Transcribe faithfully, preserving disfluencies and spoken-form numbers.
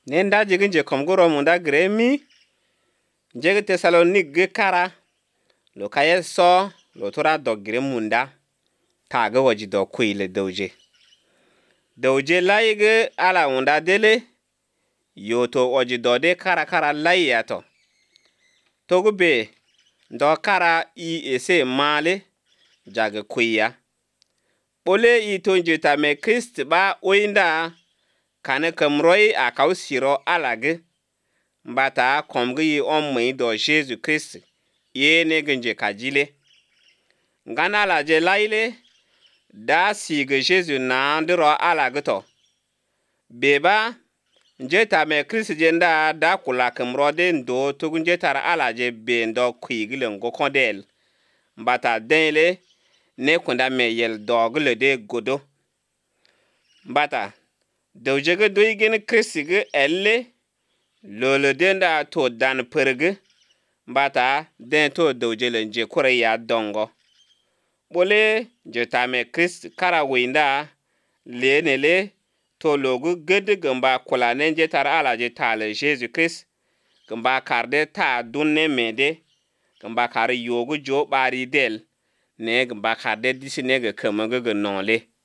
Nenda jigin je komgoro munda gremi. Jege Tesalonik ge kara. Lo kaye so lo tora do gire munda. Ta ge waji do kuile doje. Doje lai ge ala munda dele. Yoto waji do de kara kara lai yato. Togu be do kara i ese male jage kuya. Ole i tonje ta me Christ ba oinda kane kamroi a kausiro alage. Mbata komgi omwe do Jesu Christ. Ye ne genje kajile. Ngana la je laile. Da sige Jesu na andro alage to. Beba. Njeta me Christ jenda da kula kamrode ndo togu njeta alaje be ndo kuigile ngo kondel. Mbata denle. Ne kunda me yel dogle de godo. Mbata. Dojege doigene Christ ge elle. Lolo denda to dan perge. Mbata den to dojele nje kore ya dongo. Bole njeta me Christ kara winda. Le nele. To logu gede gamba kula nenje tara alaje tale Jesu Christ. Gamba karde ta dunne mede. Gamba kare yogu jo bari del. Ne gamba karde disi nege kemenge ge nonle.